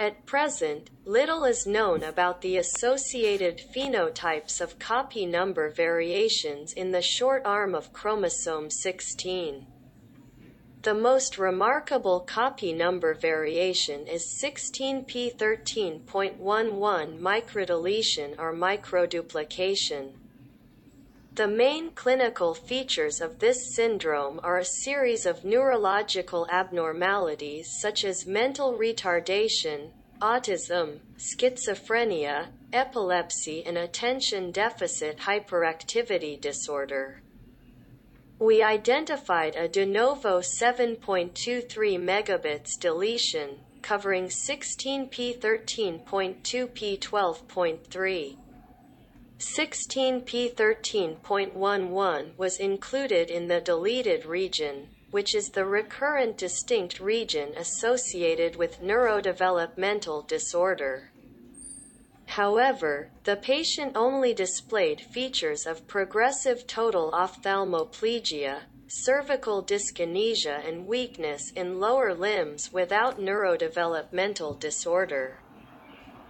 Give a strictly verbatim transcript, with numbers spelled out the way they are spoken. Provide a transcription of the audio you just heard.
At present, little is known about the associated phenotypes of copy number variations in the short arm of chromosome sixteen. The most remarkable copy number variation is sixteen p thirteen point one one microdeletion or microduplication. The main clinical features of this syndrome are a series of neurological abnormalities such as mental retardation, autism, schizophrenia, epilepsy and attention deficit hyperactivity disorder. We identified a de novo seven point two three megabits deletion, covering sixteen p thirteen point two p twelve point three. sixteen p thirteen point one one was included in the deleted region, which is the recurrent distinct region associated with neurodevelopmental disorder. However, the patient only displayed features of progressive total ophthalmoplegia, cervical dyskinesia and weakness in lower limbs without neurodevelopmental disorder.